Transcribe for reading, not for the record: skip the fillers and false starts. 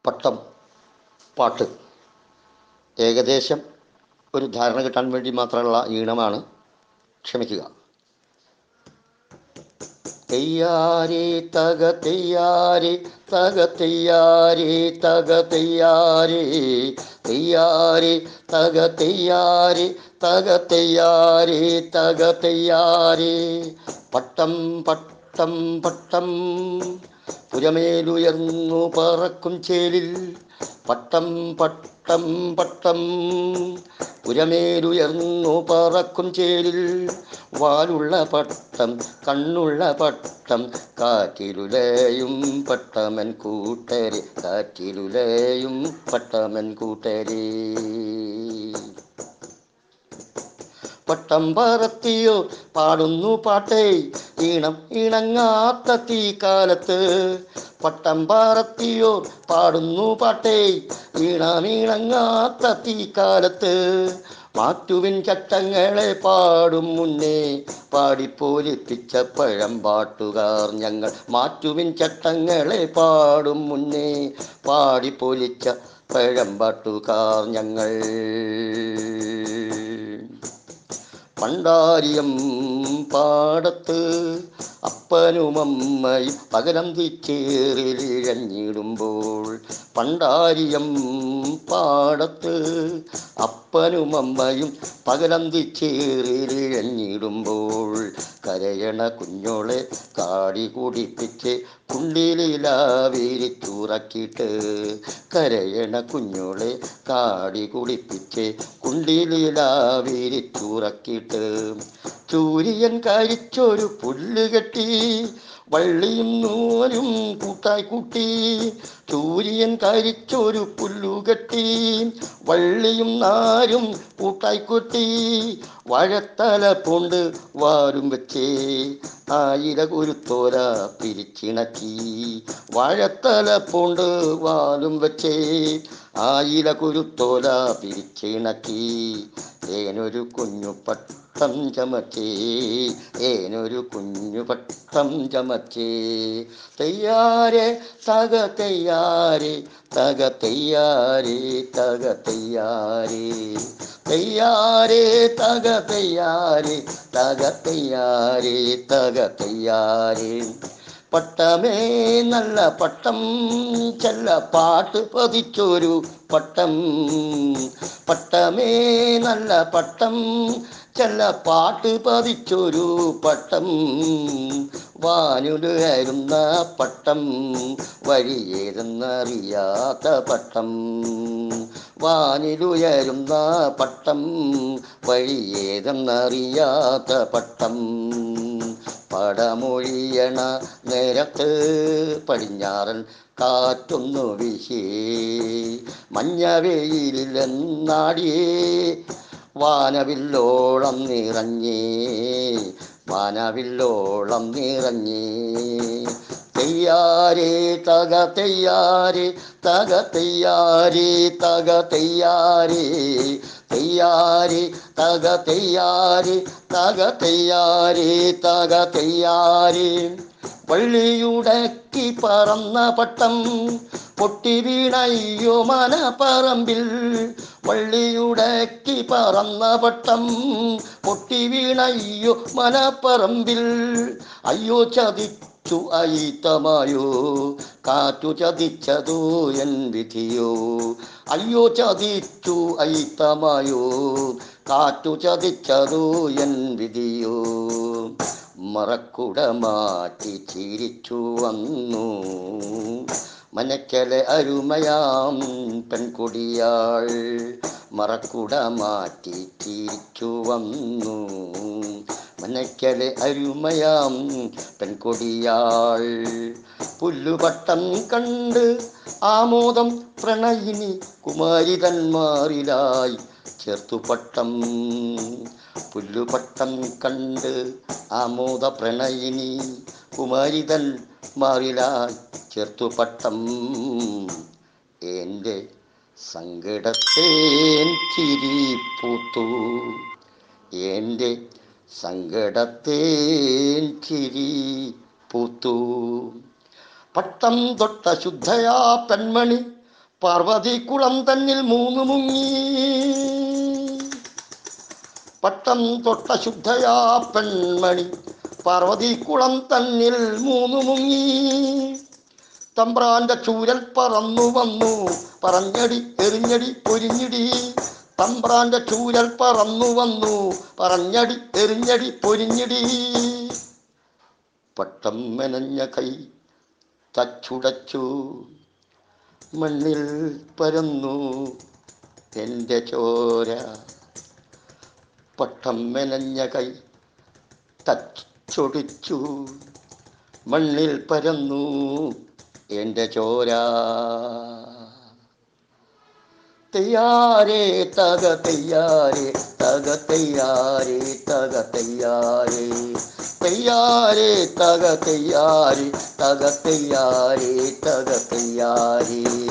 പട്ടം പാട്ട് ഏകദേശം ഒരു ധാരണ കിട്ടാൻ വേണ്ടി മാത്രമുള്ള ഈണമാണ്, ക്ഷമിക്കുക. തെയ്യാരേ തക തെയ്യാരേ തക തെയ്യാരേ തക തെയ്യാരേ തെയ്യാരേ തക തെയ്യാരേ തക തെയ്യാരേ തക തെയ്യാരേ. പട്ടം പട്ടം പട്ടം പുരമേലുയർന്നു പറക്കും ചേലിൽ. പട്ടം പട്ടം പട്ടം പുരമേലുയർന്നു പറക്കും ചേലിൽ. വാലുള്ള പട്ടം കണ്ണുള്ള പട്ടം കാറ്റിലുലയും പട്ടമൻ കൂട്ടരെ കാറ്റിലുലയും പട്ടമൻ കൂട്ടരെ. പട്ടം പറത്തിയോ പാടുന്നു പാട്ടേ ഈണം ഇണങ്ങാത്ത തീക്കാലത്ത്. പട്ടം പറത്തിയോ പാടുന്നു പാട്ടേ ഈണമിണങ്ങാത്ത തീക്കാലത്ത്. മാറ്റുവിൻ ചട്ടങ്ങളെ പാടും മുന്നേ പാടിപ്പോലിപ്പിച്ച പഴമ്പാട്ടുകാർ ഞങ്ങൾ. മാറ്റുവിൻ ചട്ടങ്ങളെ പാടും മുന്നേ പാടിപ്പോലിച്ച പഴമ്പാട്ടുകാർ ഞങ്ങൾ. പണ്ടാരിയം പാടത്ത് അപ്പനുമമ്മയും പകരം തീച്ചേറിലിഴഞ്ഞിടുമ്പോൾ. പണ്ടാരിയം പാടത്ത് അപ്പനുമമ്മയും പകരം തീച്ചേറിലിഴഞ്ഞിടുമ്പോൾ. കരയണ കുഞ്ഞോളെ കാടി കുടിപ്പിച്ച് കുണ്ടിലിലാവിരിച്ചുറക്കിയിട്ട്. കരയണ കുഞ്ഞോളെ കാടി കുടിപ്പിച്ച് കുണ്ടിലിലാവിരിച്ചുറക്കിയിട്ട്. ചൂരിയൻ കരിച്ചൊരു പുല്ല് കെട്ടി വള്ളിയും നൂലും കൂട്ടായി കൂട്ടി. ചൂരിയൻ കരിച്ചൊരു പുല്ലുകെട്ടി വള്ളിയും നാരും കൂട്ടായി കൂട്ടി. വാഴത്തല കൊണ്ട് വാരും വെച്ചേ ആയിര കുരുത്തോല പിരിച്ചിണക്കി. വാഴത്തല കൊണ്ട് വാലും വെച്ചേ ആയിര കുരുത്തോല പിരിച്ചിണക്കി. ഏനൊരു കുഞ്ഞു പട്ടം ചമച്ചേ ഏനൊരു കുഞ്ഞു പട്ടം ചമച്ചേ. തെയ്യാരേ തക തെയ്യാരേ തക തെയ്യാരേ തക തെയ്യാരേ തെയ്യാരേ തക തെയ്യാരേ തക തെയ്യാരേ തക തെയ്യാരേ. പട്ടമേ നല്ല പട്ടം ചെല്ല പാട്ട് പതിച്ചൊരു പട്ടം. പട്ടമേ നല്ല പട്ടം ചെല്ല പാട്ട് പതിച്ചൊരു പട്ടം. വാനുലരുന്ന പട്ടം വഴിയേതെന്നറിയാത്ത പട്ടം. വാനിലുയരുന്ന പട്ടം വഴിയേതെന്നറിയാത്ത പട്ടം. പടമൊഴിയണ നേരത്ത് പടിഞ്ഞാറൻ കാറ്റൊന്നു വീശി. മഞ്ഞവെയിലെന്നാടിയേ വാനവില്ലോളം നിറഞ്ഞേ വാനവില്ലോളം നിറഞ്ഞേ. തെയ്യാരേ തക തെയ്യാരേ തക തെയ്യാരേ തക തെയ്യാരേ തെയ്യാരേ തക തെയ്യാരേ തക തെയ്യാരേ തക തെയ്യാരേ. വള്ളിയുടക്കി പറന്ന പട്ടം പൊട്ടി വീണയ്യോ മനപ്പറമ്പിൽ. വള്ളിയുടക്കി പറന്ന പട്ടം പൊട്ടി വീണയ്യോ മനപ്പറമ്പിൽ. അയ്യോ ചതിച്ചു അയിത്തമായോ കാറ്റു ചതിച്ചതോ എൻ വിധിയോ. അയ്യോ ചതിച്ചു അയിത്തമായോ കാറ്റു ചതിച്ചതോ എൻ വിധിയോ. മറക്കുട മാറ്റി ചിരിച്ചു വന്നു മനക്കലെ അരുമയാം പെൺകൊടിയാൾ. മറക്കുട മാറ്റി ചിരിച്ചു വന്നു മനക്കലെ അരുമയാം പെൺകൊടിയാൾ. പുല്ലുപട്ടം കണ്ട് ആമോദം പ്രണയിനി കുമാരിതന്മാരിലായി ചേർത്തുപട്ടം. പുല്ലുപട്ടം കണ്ട് ആമോദ പ്രണയിനി കുമാരിതന്മാരിലായി ചേർത്തുപട്ടം. എൻ്റെ സങ്കടത്തേൻ ചിരി പൂത്തു എൻ്റെ സങ്കടത്തേൻ ചിരി പൂത്തു. പട്ടം തൊട്ട ശുദ്ധയാ പെൺമണി പാർവതിക്കുളം തന്നിൽ മൂന്ന് മുങ്ങി പട്ടം തൊട്ട ശുദ്ധയാ പെൺമണി പാർവതിക്കുളം തന്നിൽ മൂന്ന് മുങ്ങി തമ്പ്രാന്റെ ചൂരൽ പറന്നു വന്നു പറഞ്ഞടി എറിഞ്ഞടി പൊരിഞ്ഞിടി തമ്പ്രാന്റെ ചൂരൽ പറന്നു വന്നു പറഞ്ഞടി എറിഞ്ഞടി പൊരിഞ്ഞിടി പട്ടം മെനഞ്ഞ കൈ തച്ചുടച്ചു മണ്ണിൽ പരന്നു എൻ്റെ ചോര പട്ടം മെനഞ്ഞ കൈ തച്ചൊടിച്ചു മണ്ണിൽ പരന്നു എൻ്റെ ചോര തെയ്യാരേ തക തെയ്യാരേ തക തെയ്യാരേ തക തെയ്യാരേ തെയ്യാരേ തക തെയ്യാരേ തക തെയ്യാരേ തക തെയ്യാരേ